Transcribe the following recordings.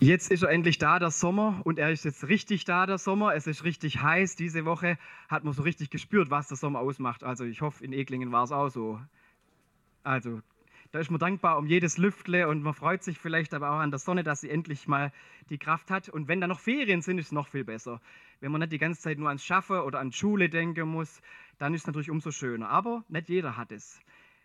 Jetzt ist er endlich da, der Sommer, und er ist jetzt richtig da, der Sommer. Es ist richtig heiß. Diese Woche hat man so richtig gespürt, was der Sommer ausmacht. Also ich hoffe, in Eglingen war es auch so. Also da ist man dankbar um jedes Lüftle und man freut sich vielleicht aber auch an der Sonne, dass sie endlich mal die Kraft hat. Und wenn da noch Ferien sind, ist es noch viel besser. Wenn man nicht die ganze Zeit nur ans Schaffen oder an die Schule denken muss, dann ist es natürlich umso schöner. Aber nicht jeder hat es.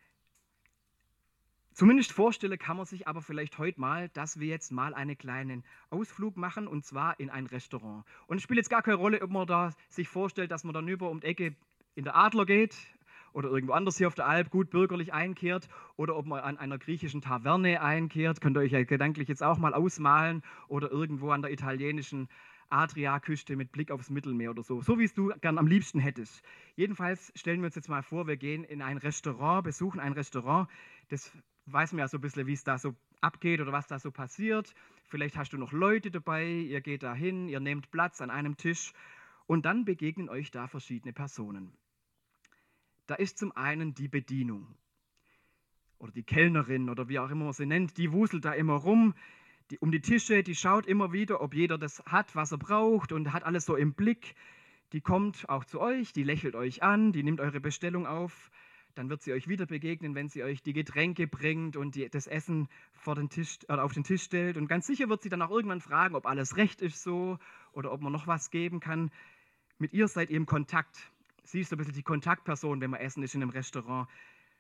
Zumindest vorstellen kann man sich aber vielleicht heute mal, dass wir jetzt mal einen kleinen Ausflug machen, und zwar in ein Restaurant. Und es spielt jetzt gar keine Rolle, ob man da sich vorstellt, dass man dann über um die Ecke in der Adler geht oder irgendwo anders hier auf der Alp gut bürgerlich einkehrt oder ob man an einer griechischen Taverne einkehrt. Könnt ihr euch ja gedanklich jetzt auch mal ausmalen, oder irgendwo an der italienischen Adriaküste mit Blick aufs Mittelmeer oder so. So wie es du gern am liebsten hättest. Jedenfalls stellen wir uns jetzt mal vor, wir gehen in ein Restaurant, besuchen ein Restaurant. Das weiß man ja so ein bisschen, wie es da so abgeht oder was da so passiert. Vielleicht hast du noch Leute dabei, ihr geht da hin, ihr nehmt Platz an einem Tisch und dann begegnen euch da verschiedene Personen. Da ist zum einen die Bedienung oder die Kellnerin oder wie auch immer man sie nennt, die wuselt da immer rum um die Tische, die schaut immer wieder, ob jeder das hat, was er braucht, und hat alles so im Blick. Die kommt auch zu euch, die lächelt euch an, die nimmt eure Bestellung auf. Dann wird sie euch wieder begegnen, wenn sie euch die Getränke bringt und das Essen auf den Tisch stellt. Und ganz sicher wird sie dann auch irgendwann fragen, ob alles recht ist so oder ob man noch was geben kann. Mit ihr seid ihr im Kontakt. Sie ist so ein bisschen die Kontaktperson, wenn man essen ist in einem Restaurant.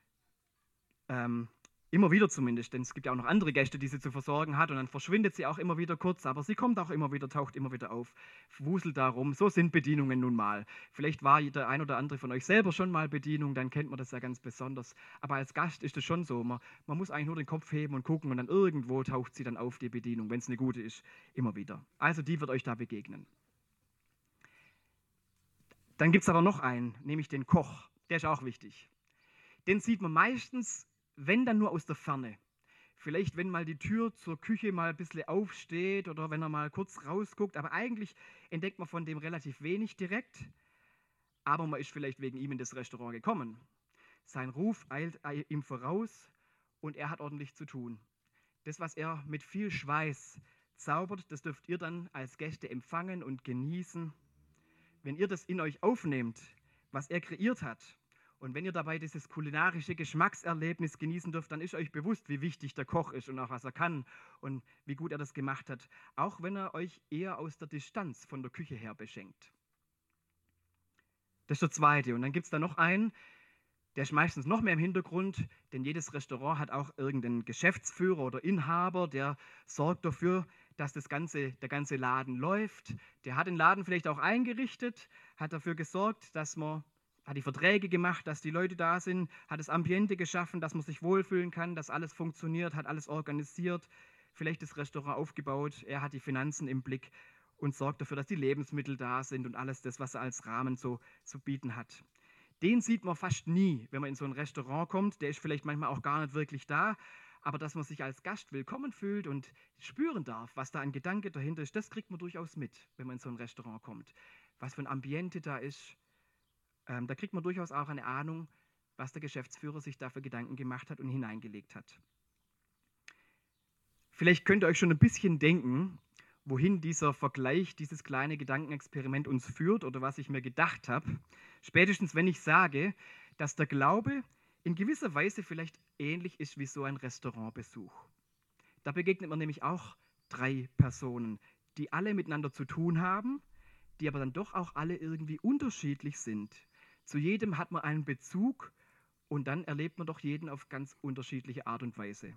Immer wieder zumindest, denn es gibt ja auch noch andere Gäste, die sie zu versorgen hat, und dann verschwindet sie auch immer wieder kurz, aber sie kommt auch immer wieder, taucht immer wieder auf, wuselt da rum. So sind Bedienungen nun mal. Vielleicht war der ein oder andere von euch selber schon mal Bedienung, dann kennt man das ja ganz besonders. Aber als Gast ist es schon so, man muss eigentlich nur den Kopf heben und gucken, und dann irgendwo taucht sie dann auf, die Bedienung, wenn es eine gute ist, immer wieder. Also die wird euch da begegnen. Dann gibt es aber noch einen, nämlich den Koch. Der ist auch wichtig. Den sieht man meistens, wenn dann nur aus der Ferne. Vielleicht, wenn mal die Tür zur Küche mal ein bisschen aufsteht oder wenn er mal kurz rausguckt. Aber eigentlich entdeckt man von dem relativ wenig direkt. Aber man ist vielleicht wegen ihm in das Restaurant gekommen. Sein Ruf eilt ihm voraus und er hat ordentlich zu tun. Das, was er mit viel Schweiß zaubert, das dürft ihr dann als Gäste empfangen und genießen. Wenn ihr das in euch aufnehmt, was er kreiert hat, und wenn ihr dabei dieses kulinarische Geschmackserlebnis genießen dürft, dann ist euch bewusst, wie wichtig der Koch ist und auch was er kann und wie gut er das gemacht hat, auch wenn er euch eher aus der Distanz von der Küche her beschenkt. Das ist der zweite. Und dann gibt es da noch einen, der ist meistens noch mehr im Hintergrund, denn jedes Restaurant hat auch irgendeinen Geschäftsführer oder Inhaber, der sorgt dafür, dass der ganze Laden läuft. Der hat den Laden vielleicht auch eingerichtet, hat dafür gesorgt, hat die Verträge gemacht, dass die Leute da sind, hat das Ambiente geschaffen, dass man sich wohlfühlen kann, dass alles funktioniert, hat alles organisiert, vielleicht das Restaurant aufgebaut, er hat die Finanzen im Blick und sorgt dafür, dass die Lebensmittel da sind und alles das, was er als Rahmen so zu bieten hat. Den sieht man fast nie, wenn man in so ein Restaurant kommt. Der ist vielleicht manchmal auch gar nicht wirklich da, aber dass man sich als Gast willkommen fühlt und spüren darf, was da ein Gedanke dahinter ist, das kriegt man durchaus mit, wenn man in so ein Restaurant kommt. Was für ein Ambiente da ist. Da kriegt man durchaus auch eine Ahnung, was der Geschäftsführer sich da für Gedanken gemacht hat und hineingelegt hat. Vielleicht könnt ihr euch schon ein bisschen denken, wohin dieser Vergleich, dieses kleine Gedankenexperiment uns führt oder was ich mir gedacht habe. Spätestens, wenn ich sage, dass der Glaube in gewisser Weise vielleicht ähnlich ist wie so ein Restaurantbesuch. Da begegnet man nämlich auch 3 Personen, die alle miteinander zu tun haben, die aber dann doch auch alle irgendwie unterschiedlich sind. Zu jedem hat man einen Bezug und dann erlebt man doch jeden auf ganz unterschiedliche Art und Weise.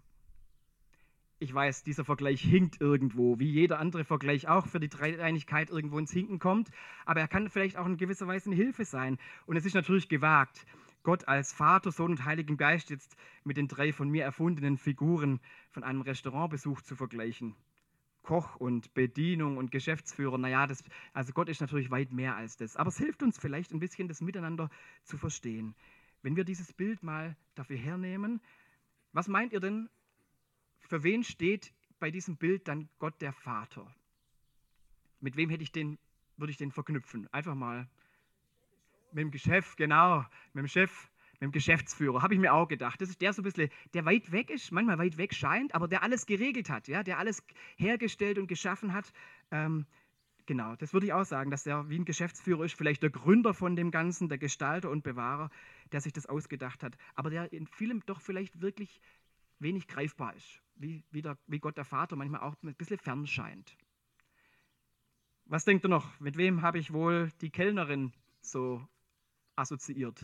Ich weiß, dieser Vergleich hinkt irgendwo, wie jeder andere Vergleich auch für die Dreieinigkeit irgendwo ins Hinken kommt, aber er kann vielleicht auch in gewisser Weise eine Hilfe sein. Und es ist natürlich gewagt, Gott als Vater, Sohn und Heiligen Geist jetzt mit den 3 von mir erfundenen Figuren von einem Restaurantbesuch zu vergleichen. Koch und Bedienung und Geschäftsführer, also Gott ist natürlich weit mehr als das. Aber es hilft uns vielleicht ein bisschen, das miteinander zu verstehen. Wenn wir dieses Bild mal dafür hernehmen, was meint ihr denn, für wen steht bei diesem Bild dann Gott der Vater? Mit wem würde ich den verknüpfen? Einfach mal mit dem Geschäft, genau, mit dem Chef. mit dem Geschäftsführer, habe ich mir auch gedacht. Das ist der so ein bisschen, der weit weg ist, manchmal weit weg scheint, aber der alles geregelt hat, ja, der alles hergestellt und geschaffen hat. Ähm, genau, das würde ich auch sagen, dass der wie ein Geschäftsführer ist, vielleicht der Gründer von dem Ganzen, der Gestalter und Bewahrer, der sich das ausgedacht hat, aber der in vielem doch vielleicht wirklich wenig greifbar ist, wie Gott der Vater manchmal auch ein bisschen fern scheint. Was denkt ihr noch? Mit wem habe ich wohl die Kellnerin so assoziiert?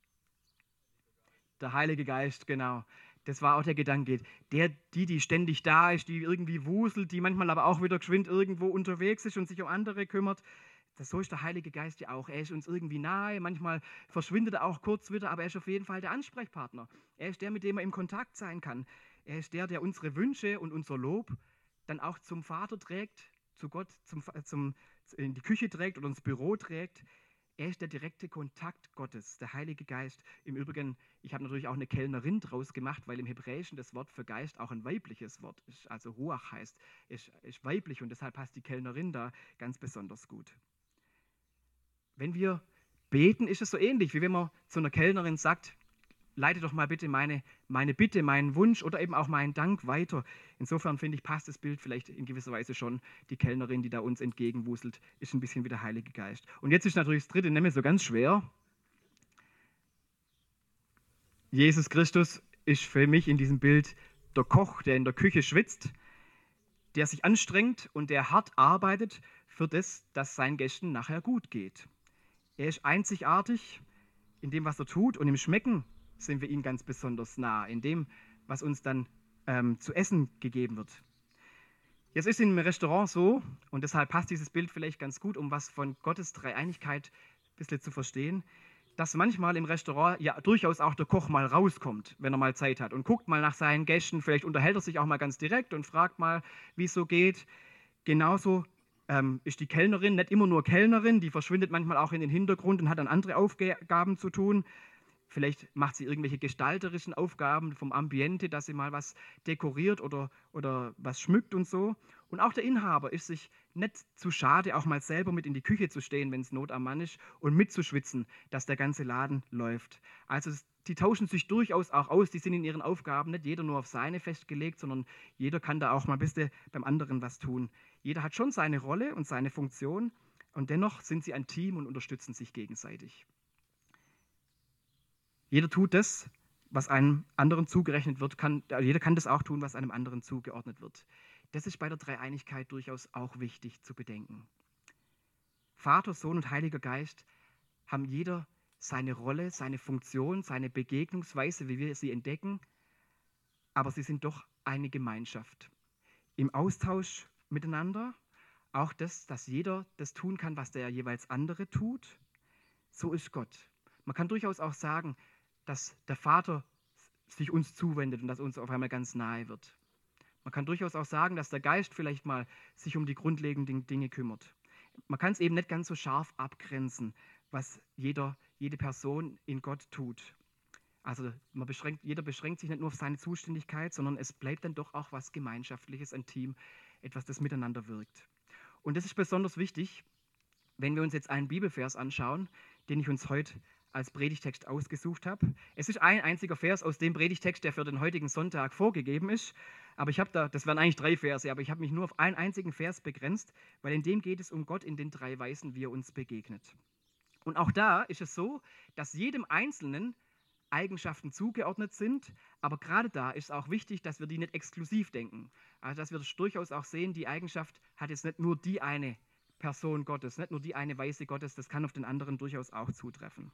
Der Heilige Geist, genau. Das war auch der Gedanke. Die ständig da ist, die irgendwie wuselt, die manchmal aber auch wieder geschwind irgendwo unterwegs ist und sich um andere kümmert. So ist der Heilige Geist ja auch. Er ist uns irgendwie nahe, manchmal verschwindet er auch kurz wieder, aber er ist auf jeden Fall der Ansprechpartner. Er ist der, mit dem er im Kontakt sein kann. Er ist der, der unsere Wünsche und unser Lob dann auch zum Vater trägt, zu Gott, in die Küche trägt oder ins Büro trägt. Er ist der direkte Kontakt Gottes, der Heilige Geist. Im Übrigen, ich habe natürlich auch eine Kellnerin draus gemacht, weil im Hebräischen das Wort für Geist auch ein weibliches Wort ist. Also Ruach heißt, ist weiblich und deshalb passt die Kellnerin da ganz besonders gut. Wenn wir beten, ist es so ähnlich, wie wenn man zu einer Kellnerin sagt, leite doch mal bitte meine Bitte, meinen Wunsch oder eben auch meinen Dank weiter. Insofern finde ich, passt das Bild vielleicht in gewisser Weise schon. Die Kellnerin, die da uns entgegenwuselt, ist ein bisschen wie der Heilige Geist. Und jetzt ist natürlich das dritte, nämlich so ganz schwer. Jesus Christus ist für mich in diesem Bild der Koch, der in der Küche schwitzt, der sich anstrengt und der hart arbeitet für das, dass seinen Gästen nachher gut geht. Er ist einzigartig in dem, was er tut, und im Schmecken sind wir ihm ganz besonders nah, in dem, was uns dann zu essen gegeben wird. Jetzt ist in einem Restaurant so, und deshalb passt dieses Bild vielleicht ganz gut, um was von Gottes Dreieinigkeit ein bisschen zu verstehen, dass manchmal im Restaurant ja durchaus auch der Koch mal rauskommt, wenn er mal Zeit hat und guckt mal nach seinen Gästen, vielleicht unterhält er sich auch mal ganz direkt und fragt mal, wie es so geht. Genauso ist die Kellnerin nicht immer nur Kellnerin, die verschwindet manchmal auch in den Hintergrund und hat dann andere Aufgaben zu tun. Vielleicht macht sie irgendwelche gestalterischen Aufgaben vom Ambiente, dass sie mal was dekoriert oder was schmückt und so. Und auch der Inhaber ist sich nicht zu schade, auch mal selber mit in die Küche zu stehen, wenn es Not am Mann ist, und mitzuschwitzen, dass der ganze Laden läuft. Also die tauschen sich durchaus auch aus, die sind in ihren Aufgaben nicht jeder nur auf seine festgelegt, sondern jeder kann da auch mal ein bisschen beim anderen was tun. Jeder hat schon seine Rolle und seine Funktion, und dennoch sind sie ein Team und unterstützen sich gegenseitig. Jeder tut das, was einem anderen zugerechnet wird. Jeder kann das auch tun, was einem anderen zugeordnet wird. Das ist bei der Dreieinigkeit durchaus auch wichtig zu bedenken. Vater, Sohn und Heiliger Geist haben jeder seine Rolle, seine Funktion, seine Begegnungsweise, wie wir sie entdecken, aber sie sind doch eine Gemeinschaft. Im Austausch miteinander, auch das, dass jeder das tun kann, was der jeweils andere tut, so ist Gott. Man kann durchaus auch sagen, dass der Vater sich uns zuwendet und dass uns auf einmal ganz nahe wird. Man kann durchaus auch sagen, dass der Geist vielleicht mal sich um die grundlegenden Dinge kümmert. Man kann es eben nicht ganz so scharf abgrenzen, was jede Person in Gott tut. Also jeder beschränkt sich nicht nur auf seine Zuständigkeit, sondern es bleibt dann doch auch was Gemeinschaftliches, ein Team, etwas, das miteinander wirkt. Und das ist besonders wichtig, wenn wir uns jetzt einen Bibelvers anschauen, den ich uns heute als Predigtext ausgesucht habe. Es ist ein einziger Vers aus dem Predigtext, der für den heutigen Sonntag vorgegeben ist. Aber das wären eigentlich 3 Verse, aber ich habe mich nur auf einen einzigen Vers begrenzt, weil in dem geht es um Gott in den 3 Weisen, wie er uns begegnet. Und auch da ist es so, dass jedem Einzelnen Eigenschaften zugeordnet sind, aber gerade da ist es auch wichtig, dass wir die nicht exklusiv denken. Also dass wir das durchaus auch sehen, die Eigenschaft hat jetzt nicht nur die eine Person Gottes, nicht nur die eine Weise Gottes, das kann auf den anderen durchaus auch zutreffen.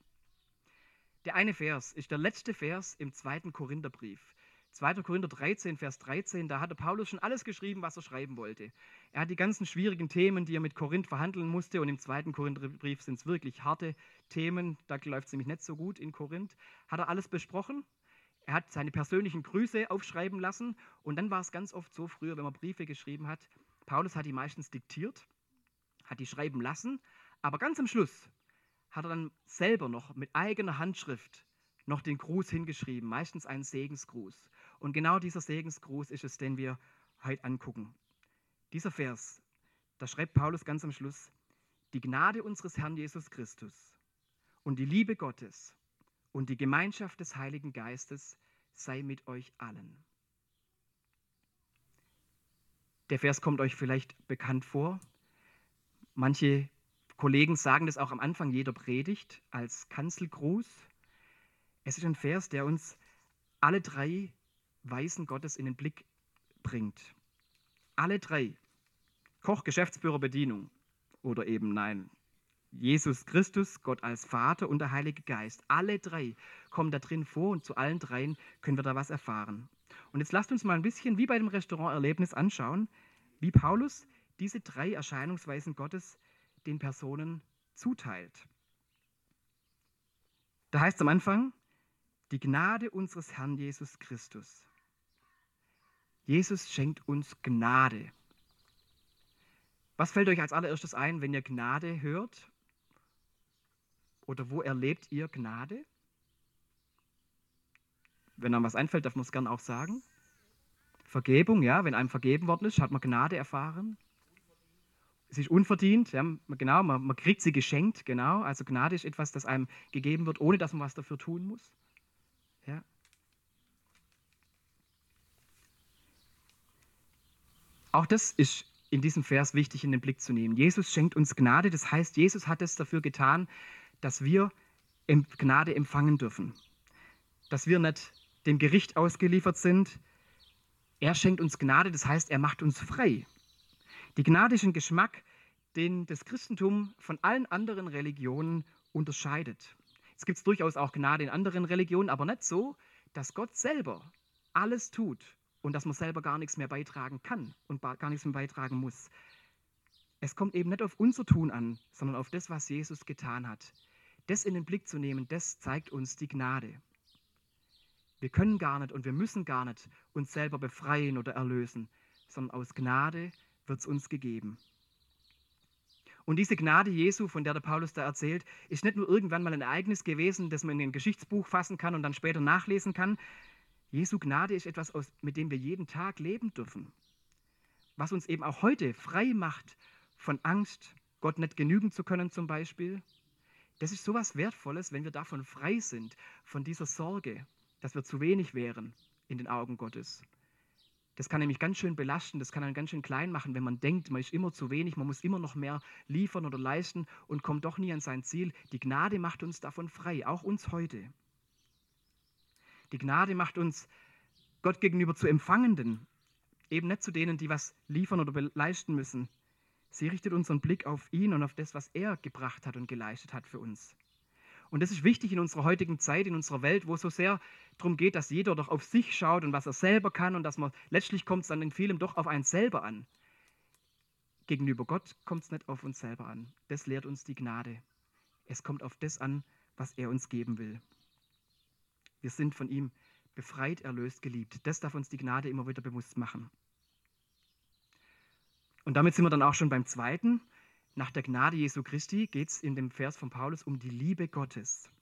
Der eine Vers ist der letzte Vers im 2. Korintherbrief. 2. Korinther 13, Vers 13, da hatte Paulus schon alles geschrieben, was er schreiben wollte. Er hat die ganzen schwierigen Themen, die er mit Korinth verhandeln musste, und im 2. Korintherbrief sind es wirklich harte Themen, da läuft es nämlich nicht so gut in Korinth, hat er alles besprochen. Er hat seine persönlichen Grüße aufschreiben lassen, und dann war es ganz oft so früher, wenn man Briefe geschrieben hat, Paulus hat die meistens diktiert, hat die schreiben lassen, aber ganz am Schluss hat er dann selber noch mit eigener Handschrift noch den Gruß hingeschrieben, meistens einen Segensgruß. Und genau dieser Segensgruß ist es, den wir heute angucken. Dieser Vers, da schreibt Paulus ganz am Schluss: Die Gnade unseres Herrn Jesus Christus und die Liebe Gottes und die Gemeinschaft des Heiligen Geistes sei mit euch allen. Der Vers kommt euch vielleicht bekannt vor. Manche Kollegen sagen das auch am Anfang jeder Predigt als Kanzelgruß. Es ist ein Vers, der uns alle drei Weisen Gottes in den Blick bringt. Alle drei. Koch, Geschäftsführer, Bedienung. Oder eben nein. Jesus Christus, Gott als Vater und der Heilige Geist. Alle drei kommen da drin vor und zu allen dreien können wir da was erfahren. Und jetzt lasst uns mal ein bisschen wie bei dem Restauranterlebnis anschauen, wie Paulus diese drei Erscheinungsweisen Gottes den Personen zuteilt. Da heißt es am Anfang, die Gnade unseres Herrn Jesus Christus. Jesus schenkt uns Gnade. Was fällt euch als allererstes ein, wenn ihr Gnade hört? Oder wo erlebt ihr Gnade? Wenn einem was einfällt, darf man es gerne auch sagen. Vergebung, ja, wenn einem vergeben worden ist, hat man Gnade erfahren. Es ist unverdient, ja, genau, man kriegt sie geschenkt, genau. Also Gnade ist etwas, das einem gegeben wird, ohne dass man was dafür tun muss. Ja. Auch das ist in diesem Vers wichtig in den Blick zu nehmen. Jesus schenkt uns Gnade, das heißt, Jesus hat es dafür getan, dass wir Gnade empfangen dürfen. Dass wir nicht dem Gericht ausgeliefert sind. Er schenkt uns Gnade, das heißt, er macht uns frei. Die Gnade ist ein Geschmack, den das Christentum von allen anderen Religionen unterscheidet. Es gibt durchaus auch Gnade in anderen Religionen, aber nicht so, dass Gott selber alles tut und dass man selber gar nichts mehr beitragen kann und gar nichts mehr beitragen muss. Es kommt eben nicht auf unser Tun an, sondern auf das, was Jesus getan hat. Das in den Blick zu nehmen, das zeigt uns die Gnade. Wir können gar nicht und wir müssen gar nicht uns selber befreien oder erlösen, sondern aus Gnade wird es uns gegeben. Und diese Gnade Jesu, von der Paulus da erzählt, ist nicht nur irgendwann mal ein Ereignis gewesen, das man in ein Geschichtsbuch fassen kann und dann später nachlesen kann. Jesu Gnade ist etwas, mit dem wir jeden Tag leben dürfen. Was uns eben auch heute frei macht von Angst, Gott nicht genügen zu können zum Beispiel. Das ist so was Wertvolles, wenn wir davon frei sind, von dieser Sorge, dass wir zu wenig wären in den Augen Gottes. Das kann nämlich ganz schön belasten, das kann einen ganz schön klein machen, wenn man denkt, man ist immer zu wenig, man muss immer noch mehr liefern oder leisten und kommt doch nie an sein Ziel. Die Gnade macht uns davon frei, auch uns heute. Die Gnade macht uns Gott gegenüber zu Empfangenden, eben nicht zu denen, die was liefern oder leisten müssen. Sie richtet unseren Blick auf ihn und auf das, was er gebracht hat und geleistet hat für uns. Und das ist wichtig in unserer heutigen Zeit, in unserer Welt, wo es so sehr darum geht, dass jeder doch auf sich schaut und was er selber kann und dass man letztlich kommt es dann in vielem doch auf einen selber an. Gegenüber Gott kommt es nicht auf uns selber an. Das lehrt uns die Gnade. Es kommt auf das an, was er uns geben will. Wir sind von ihm befreit, erlöst, geliebt. Das darf uns die Gnade immer wieder bewusst machen. Und damit sind wir dann auch schon beim zweiten. Nach der Gnade Jesu Christi geht es in dem Vers von Paulus um die Liebe Gottes.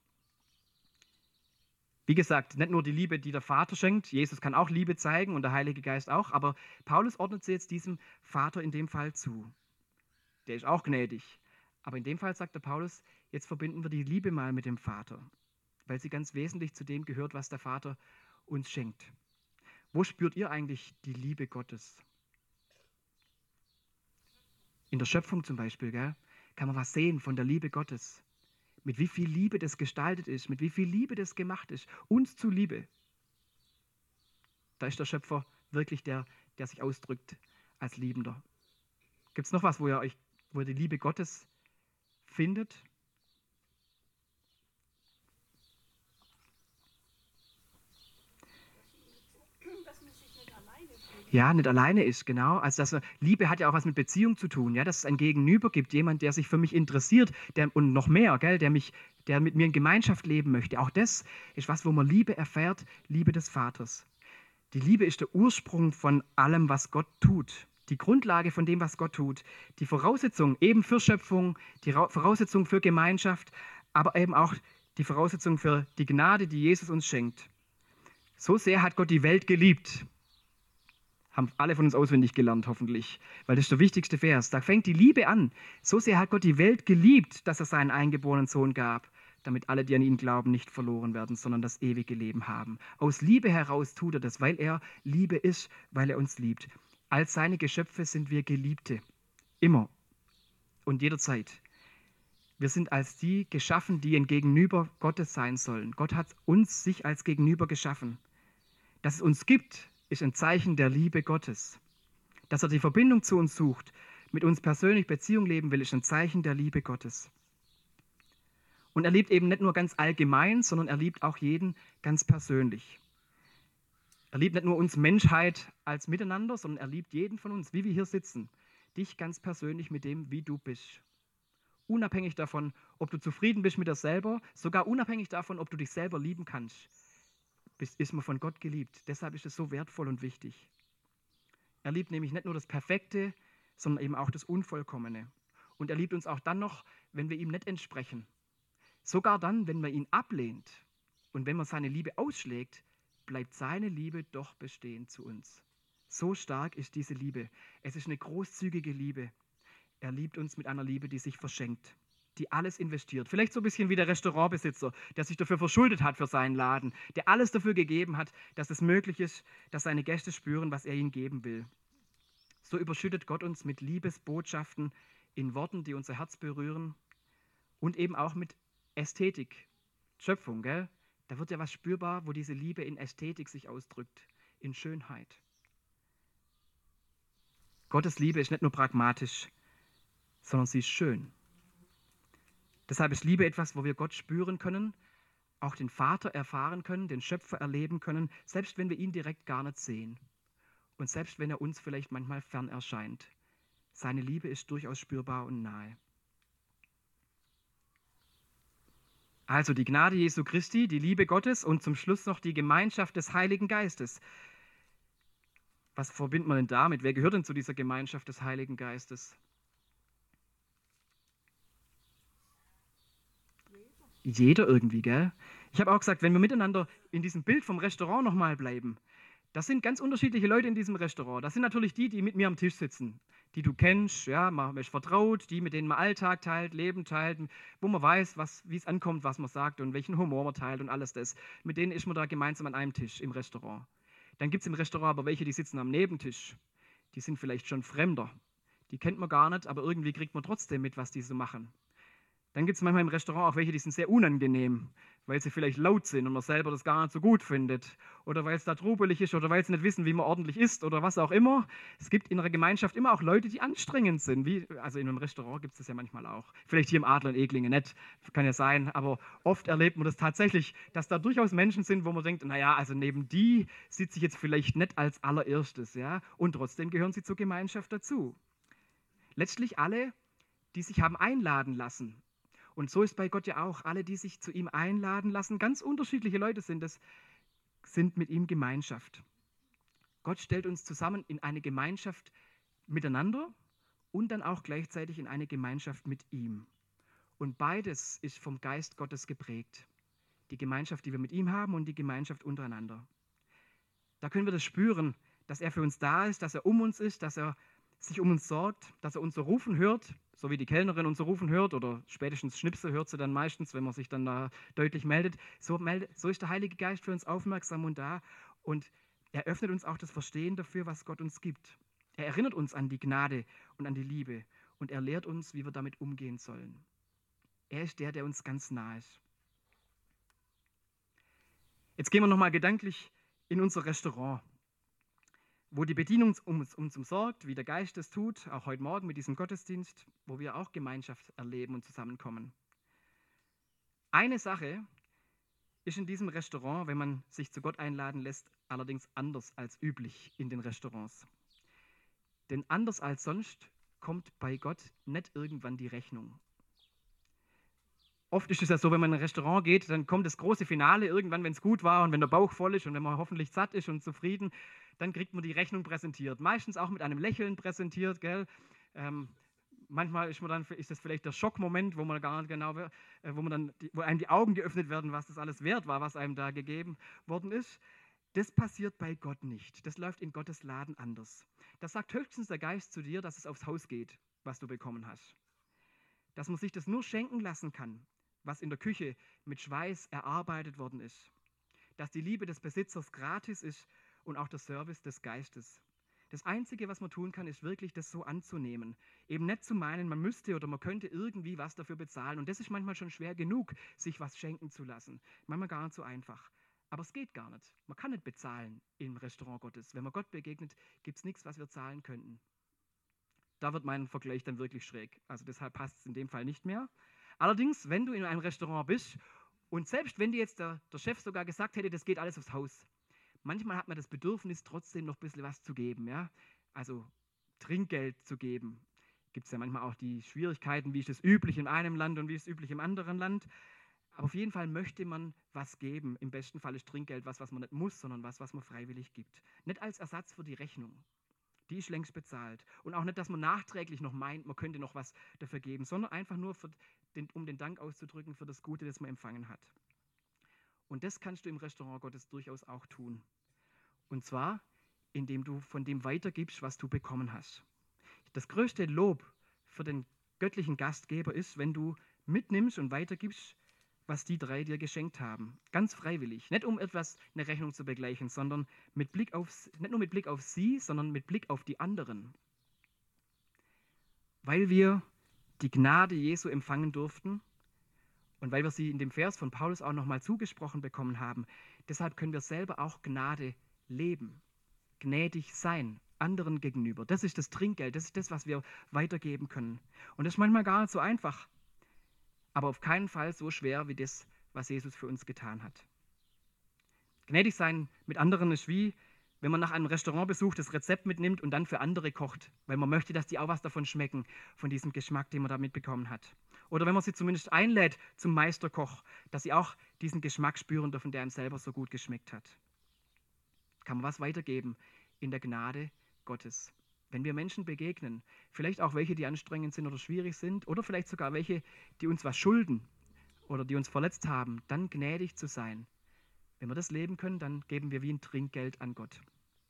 Wie gesagt, nicht nur die Liebe, die der Vater schenkt. Jesus kann auch Liebe zeigen und der Heilige Geist auch. Aber Paulus ordnet sie jetzt diesem Vater in dem Fall zu. Der ist auch gnädig. Aber in dem Fall sagt der Paulus, jetzt verbinden wir die Liebe mal mit dem Vater. Weil sie ganz wesentlich zu dem gehört, was der Vater uns schenkt. Wo spürt ihr eigentlich die Liebe Gottes? In der Schöpfung zum Beispiel, gell, kann man was sehen von der Liebe Gottes. Mit wie viel Liebe das gestaltet ist, mit wie viel Liebe das gemacht ist, uns zuliebe. Da ist der Schöpfer wirklich der sich ausdrückt als Liebender. Gibt es noch was, wo ihr die Liebe Gottes findet? Ja, nicht alleine ist, genau. Also Liebe hat ja auch was mit Beziehung zu tun, ja, dass es ein Gegenüber gibt, jemand, der sich für mich interessiert, und noch mehr, gell, der mit mir in Gemeinschaft leben möchte. Auch das ist was, wo man Liebe erfährt, Liebe des Vaters. Die Liebe ist der Ursprung von allem, was Gott tut. Die Grundlage von dem, was Gott tut. Die Voraussetzung eben für Schöpfung, die Voraussetzung für Gemeinschaft, aber eben auch die Voraussetzung für die Gnade, die Jesus uns schenkt. So sehr hat Gott die Welt geliebt. Haben alle von uns auswendig gelernt, hoffentlich, weil das ist der wichtigste Vers. Da fängt die Liebe an. So sehr hat Gott die Welt geliebt, dass er seinen eingeborenen Sohn gab, damit alle, die an ihn glauben, nicht verloren werden, sondern das ewige Leben haben. Aus Liebe heraus tut er das, weil er Liebe ist, weil er uns liebt. Als seine Geschöpfe sind wir Geliebte, immer und jederzeit. Wir sind als die geschaffen, die ein Gegenüber Gottes sein sollen. Gott hat uns sich als Gegenüber geschaffen. Dass es uns gibt, ist ein Zeichen der Liebe Gottes. Dass er die Verbindung zu uns sucht, mit uns persönlich Beziehung leben will, ist ein Zeichen der Liebe Gottes. Und er liebt eben nicht nur ganz allgemein, sondern er liebt auch jeden ganz persönlich. Er liebt nicht nur uns Menschheit als Miteinander, sondern er liebt jeden von uns, wie wir hier sitzen. Dich ganz persönlich mit dem, wie du bist. Unabhängig davon, ob du zufrieden bist mit dir selber, sogar unabhängig davon, ob du dich selber lieben kannst, ist man von Gott geliebt. Deshalb ist es so wertvoll und wichtig. Er liebt nämlich nicht nur das Perfekte, sondern eben auch das Unvollkommene. Und er liebt uns auch dann noch, wenn wir ihm nicht entsprechen. Sogar dann, wenn man ihn ablehnt und wenn man seine Liebe ausschlägt, bleibt seine Liebe doch bestehen zu uns. So stark ist diese Liebe. Es ist eine großzügige Liebe. Er liebt uns mit einer Liebe, die sich verschenkt, die alles investiert. Vielleicht so ein bisschen wie der Restaurantbesitzer, der sich dafür verschuldet hat für seinen Laden, der alles dafür gegeben hat, dass es möglich ist, dass seine Gäste spüren, was er ihnen geben will. So überschüttet Gott uns mit Liebesbotschaften in Worten, die unser Herz berühren und eben auch mit Ästhetik, Schöpfung, gell? Da wird ja was spürbar, wo diese Liebe in Ästhetik sich ausdrückt, in Schönheit. Gottes Liebe ist nicht nur pragmatisch, sondern sie ist schön. Deshalb ist Liebe etwas, wo wir Gott spüren können, auch den Vater erfahren können, den Schöpfer erleben können, selbst wenn wir ihn direkt gar nicht sehen und selbst wenn er uns vielleicht manchmal fern erscheint. Seine Liebe ist durchaus spürbar und nahe. Also die Gnade Jesu Christi, die Liebe Gottes und zum Schluss noch die Gemeinschaft des Heiligen Geistes. Was verbindet man denn damit? Wer gehört denn zu dieser Gemeinschaft des Heiligen Geistes? Jeder irgendwie, gell? Ich habe auch gesagt, wenn wir miteinander in diesem Bild vom Restaurant nochmal bleiben, das sind ganz unterschiedliche Leute in diesem Restaurant. Das sind natürlich die, die mit mir am Tisch sitzen, die du kennst, ja, man ist vertraut, die, mit denen man Alltag teilt, Leben teilt, wo man weiß, wie es ankommt, was man sagt und welchen Humor man teilt und alles das. Mit denen ist man da gemeinsam an einem Tisch im Restaurant. Dann gibt es im Restaurant aber welche, die sitzen am Nebentisch. Die sind vielleicht schon Fremder. Die kennt man gar nicht, aber irgendwie kriegt man trotzdem mit, was die so machen. Dann gibt es manchmal im Restaurant auch welche, die sind sehr unangenehm, weil sie vielleicht laut sind und man selber das gar nicht so gut findet. Oder weil es da trubelig ist oder weil sie nicht wissen, wie man ordentlich isst oder was auch immer. Es gibt in einer Gemeinschaft immer auch Leute, die anstrengend sind. Also in einem Restaurant gibt es das ja manchmal auch. Vielleicht hier im Adler in Eglinge nicht, kann ja sein. Aber oft erlebt man das tatsächlich, dass da durchaus Menschen sind, wo man denkt, naja, also neben die sitze ich jetzt vielleicht nicht als allererstes. Ja? Und trotzdem gehören sie zur Gemeinschaft dazu. Letztlich alle, die sich haben einladen lassen. Und so ist bei Gott ja auch, alle, die sich zu ihm einladen lassen, ganz unterschiedliche Leute sind es, sind mit ihm Gemeinschaft. Gott stellt uns zusammen in eine Gemeinschaft miteinander und dann auch gleichzeitig in eine Gemeinschaft mit ihm. Und beides ist vom Geist Gottes geprägt. Die Gemeinschaft, die wir mit ihm haben und die Gemeinschaft untereinander. Da können wir das spüren, dass er für uns da ist, dass er um uns ist, dass er sich um uns sorgt, dass er unser Rufen hört, so wie die Kellnerin unser Rufen hört oder spätestens Schnipse hört sie dann meistens, wenn man sich dann da deutlich meldet. So ist der Heilige Geist für uns aufmerksam und da und er öffnet uns auch das Verstehen dafür, was Gott uns gibt. Er erinnert uns an die Gnade und an die Liebe und er lehrt uns, wie wir damit umgehen sollen. Er ist der uns ganz nahe ist. Jetzt gehen wir nochmal gedanklich in unser Restaurant, wo die Bedienung uns umsorgt, wie der Geist es tut, auch heute Morgen mit diesem Gottesdienst, wo wir auch Gemeinschaft erleben und zusammenkommen. Eine Sache ist in diesem Restaurant, wenn man sich zu Gott einladen lässt, allerdings anders als üblich in den Restaurants. Denn anders als sonst kommt bei Gott nicht irgendwann die Rechnung. Oft ist es ja so, wenn man in ein Restaurant geht, dann kommt das große Finale irgendwann, wenn es gut war und wenn der Bauch voll ist und wenn man hoffentlich satt ist und zufrieden, dann kriegt man die Rechnung präsentiert. Meistens auch mit einem Lächeln präsentiert, gell? Manchmal ist das vielleicht der Schockmoment, wo man gar nicht genau, wo einem die Augen geöffnet werden, was das alles wert war, was einem da gegeben worden ist. Das passiert bei Gott nicht. Das läuft in Gottes Laden anders. Das sagt höchstens der Geist zu dir, dass es aufs Haus geht, was du bekommen hast. Dass man sich das nur schenken lassen kann. was in der Küche mit Schweiß erarbeitet worden ist. Dass die Liebe des Besitzers gratis ist und auch der Service des Geistes. Das Einzige, was man tun kann, ist wirklich, das so anzunehmen. Eben nicht zu meinen, man müsste oder man könnte irgendwie was dafür bezahlen. Und das ist manchmal schon schwer genug, sich was schenken zu lassen. Manchmal gar nicht so einfach. Aber es geht gar nicht. Man kann nicht bezahlen im Restaurant Gottes. Wenn man Gott begegnet, gibt es nichts, was wir zahlen könnten. Da wird mein Vergleich dann wirklich schräg. Also deshalb passt es in dem Fall nicht mehr. Allerdings, wenn du in einem Restaurant bist und selbst wenn dir jetzt der Chef sogar gesagt hätte, das geht alles aufs Haus, manchmal hat man das Bedürfnis, trotzdem noch ein bisschen was zu geben. Ja? Also Trinkgeld zu geben. Gibt es ja manchmal auch die Schwierigkeiten, wie ist es üblich in einem Land und wie ist es üblich im anderen Land. Aber auf jeden Fall möchte man was geben. Im besten Fall ist Trinkgeld was man nicht muss, sondern was man freiwillig gibt. Nicht als Ersatz für die Rechnung. Die ist längst bezahlt. Und auch nicht, dass man nachträglich noch meint, man könnte noch was dafür geben, sondern einfach nur, um den Dank auszudrücken für das Gute, das man empfangen hat. Und das kannst du im Restaurant Gottes durchaus auch tun. Und zwar, indem du von dem weitergibst, was du bekommen hast. Das größte Lob für den göttlichen Gastgeber ist, wenn du mitnimmst und weitergibst, was die drei dir geschenkt haben. Ganz freiwillig. Nicht um eine Rechnung zu begleichen, sondern nicht nur mit Blick auf sie, sondern mit Blick auf die anderen. Weil wir die Gnade Jesu empfangen durften und weil wir sie in dem Vers von Paulus auch nochmal zugesprochen bekommen haben, deshalb können wir selber auch Gnade leben. Gnädig sein, anderen gegenüber. Das ist das Trinkgeld, das ist das, was wir weitergeben können. Und das ist manchmal gar nicht so einfach, aber auf keinen Fall so schwer wie das, was Jesus für uns getan hat. Gnädig sein mit anderen ist wie, wenn man nach einem Restaurantbesuch das Rezept mitnimmt und dann für andere kocht, weil man möchte, dass die auch was davon schmecken, von diesem Geschmack, den man da mitbekommen hat. Oder wenn man sie zumindest einlädt zum Meisterkoch, dass sie auch diesen Geschmack spüren dürfen, der einem selber so gut geschmeckt hat. Kann man was weitergeben in der Gnade Gottes. Wenn wir Menschen begegnen, vielleicht auch welche, die anstrengend sind oder schwierig sind, oder vielleicht sogar welche, die uns was schulden oder die uns verletzt haben, dann gnädig zu sein. Wenn wir das leben können, dann geben wir wie ein Trinkgeld an Gott.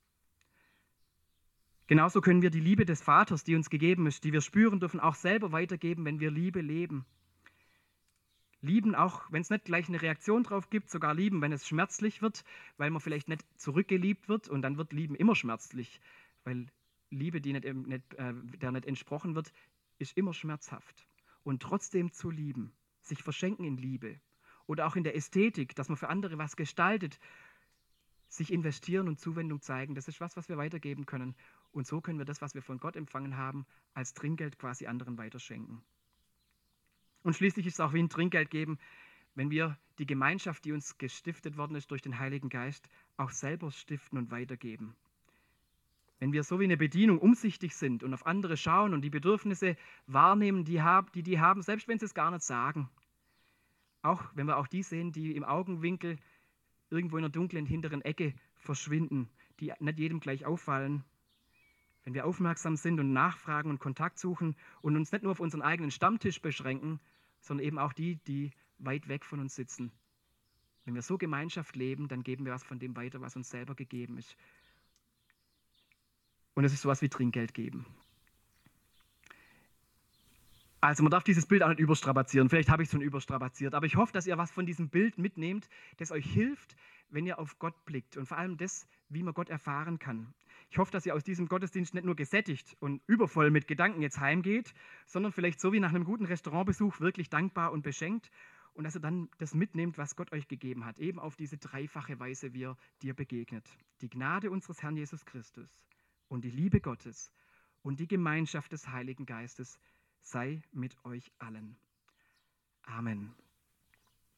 Genauso können wir die Liebe des Vaters, die uns gegeben ist, die wir spüren dürfen, auch selber weitergeben, wenn wir Liebe leben. Lieben auch, wenn es nicht gleich eine Reaktion drauf gibt, sogar lieben, wenn es schmerzlich wird, weil man vielleicht nicht zurückgeliebt wird und dann wird Lieben immer schmerzlich, weil Liebe, der nicht entsprochen wird, ist immer schmerzhaft. Und trotzdem zu lieben, sich verschenken in Liebe oder auch in der Ästhetik, dass man für andere was gestaltet, sich investieren und Zuwendung zeigen, das ist was wir weitergeben können. Und so können wir das, was wir von Gott empfangen haben, als Trinkgeld quasi anderen weiterschenken. Und schließlich ist es auch wie ein Trinkgeld geben, wenn wir die Gemeinschaft, die uns gestiftet worden ist durch den Heiligen Geist, auch selber stiften und weitergeben. Wenn wir so wie eine Bedienung umsichtig sind und auf andere schauen und die Bedürfnisse wahrnehmen, die haben, selbst wenn sie es gar nicht sagen. Auch wenn wir auch die sehen, die im Augenwinkel irgendwo in einer dunklen hinteren Ecke verschwinden, die nicht jedem gleich auffallen. Wenn wir aufmerksam sind und nachfragen und Kontakt suchen und uns nicht nur auf unseren eigenen Stammtisch beschränken, sondern eben auch die weit weg von uns sitzen. Wenn wir so Gemeinschaft leben, dann geben wir was von dem weiter, was uns selber gegeben ist. Und es ist sowas wie Trinkgeld geben. Also man darf dieses Bild auch nicht überstrapazieren. Vielleicht habe ich es schon überstrapaziert, aber ich hoffe, dass ihr was von diesem Bild mitnehmt, das euch hilft, wenn ihr auf Gott blickt und vor allem das, wie man Gott erfahren kann. Ich hoffe, dass ihr aus diesem Gottesdienst nicht nur gesättigt und übervoll mit Gedanken jetzt heimgeht, sondern vielleicht so wie nach einem guten Restaurantbesuch wirklich dankbar und beschenkt und dass ihr dann das mitnehmt, was Gott euch gegeben hat, eben auf diese dreifache Weise, wie er dir begegnet. Die Gnade unseres Herrn Jesus Christus und die Liebe Gottes und die Gemeinschaft des Heiligen Geistes sei mit euch allen. Amen.